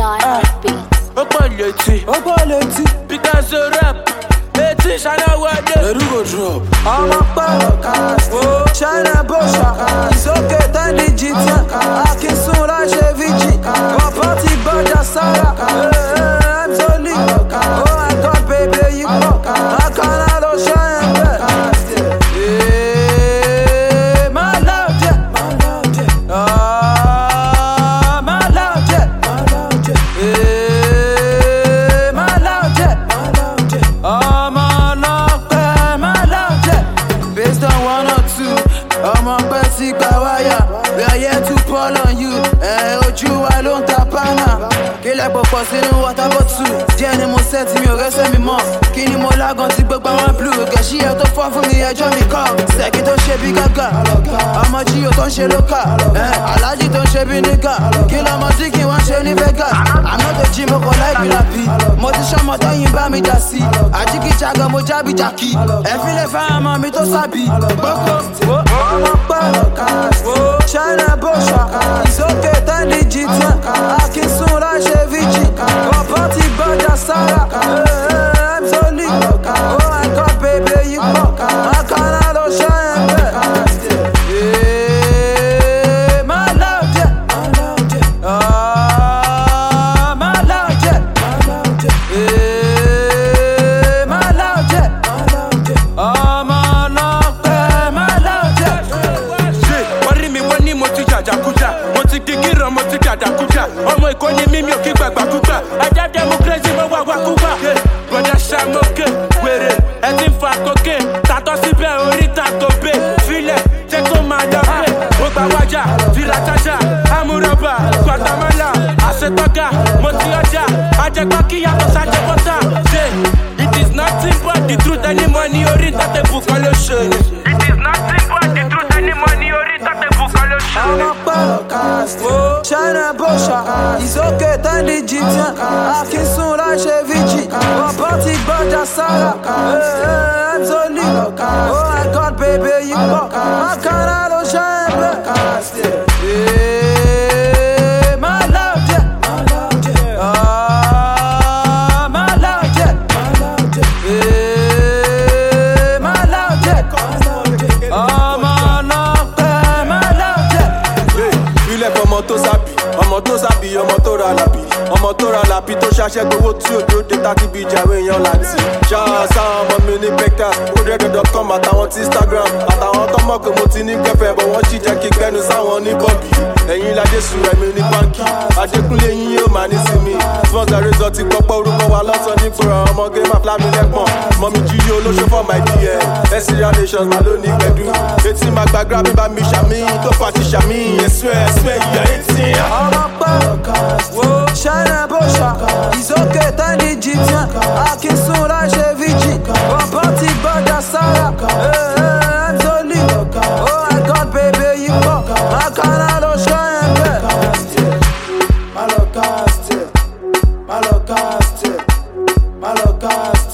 Lord beats. Opaleti, Picasso rap, Eti Shana Wade. Erugo drop. I'm a podcast. China Bosha. It's okay, time digital. I can soon like Chevy. Party Baja Sara. I'm so lit. Oh, I got baby, you fuck. I can't shine back. My love, yeah. My love, yeah. My love, yeah. Based on 1 or 2, I'm a basic kawaya. We are here to pull on you. Oju wa ló ń ta pana. Kílẹ̀ pọ̀pọ̀ sínú water bottle. Díẹ̀ ni mo set mi ò rẹ́sẹ̀ mi mọ́. Kí ni mo lágan tí gbogbo wọn blue. Gẹ̀ṣí ẹ̀ tó fọ́ fún mi ẹjọ́ mi kọ́. Sẹ́kì tó ṣe bí gàgà. Ọmọ Jíyò tó ń ṣe lókà. Aláàjì tó ń ṣe bí nígà. Kí lọmọ tí kì wọ́n ṣe ní Vegas. Àná tó jí mo kọ̀ láì bí rapi. Mo ti ṣọmọ tó yin bá mi jà sí. Àjíkìjagan mo jábí jàkí. Ẹ fi lè fa ọmọ mi tó sábì. Gbogbo ọmọ pẹ́. China Bosha. It's okay, time digital. I can soon like Chevy. Party Baja Sara. I'm so lit. Oh, I got baby, you fuck. I can't shine back. My love, yeah. My love, yeah. My love, yeah. My love, yeah. Worry me when you moti jajakuja. Moti kikiro moti kadakuja. Ọmọ Ìkòyí mi ò kí gbàgbàkúgbà. Ajá democracy mo wà wàkúgbà. Bọ̀dá Ṣàmókè, wèrè, ẹ ti ń fa kókè. Tàtọ́ síbẹ̀ oríta tó bè. Filẹ̀, jẹ́ kó máa lọ pé. Ó gba wájà, fìlàtàjà, amúrọ̀bà, Guatemala, àṣetọ́gà, moti ọjà. Ajẹgbá kí yàtọ̀ sájẹ bọ́tà. It is nothing but the truth anymore ní oríta tẹ̀bù kan ló ṣe. It is nothing but the truth anymore ní oríta tẹ̀bù kan ló ṣe. I'm a podcast. China Bosha. It's okay, time digital. I can soon like Chevy. Party Baja Sara. I'm so lit. Oh, I got baby, you fuck. I can't shine back. My love, yeah. My love, yeah. My love, yeah. My love, yeah. Ilẹ̀ fọmọ tó sábì, ọmọ tó sábì, ọmọ tó ra làbì. Ọmọ tó ra làbì tó ṣaṣẹ́ gbowó tí òjò dé tákì bí ìjàwé èèyàn láti. Ṣáà sáwọn ọmọ mi ní Pectas, Odredo.com àtàwọn ti Instagram. Àtàwọn tó mọ̀ pé mo ti ní kẹfẹ́ bọ̀ wọ́n sì jẹ́ kí gbẹ́nu sáwọn ní bọ́ọ̀bì. Ẹ̀yin lajẹ́ sùn ẹ̀mí ní báńkì. Adékúnlé yín yóò máa ní sinmi. Sponsor Razor ti pọ́pọ́ orúkọ wa lọ́sàn ní fúra ọmọge máa flámi lẹ́pọ̀n. Mọ̀mí Jíyó olóṣó for my DM. Ẹ̀sìrìà Nations máa ló ní gbẹ̀dú. Etí máa gba Grammy bá mi ṣàmì. Tó fà ti ṣàmì. Ẹ̀sùn ìyá etí. I'm a podcast. China Bosha. It's okay, time digital. I can soon like Chevy. Party Baja Sara. I'm so lit. Oh, I got baby, you fuck. I can't shine back. Malocast.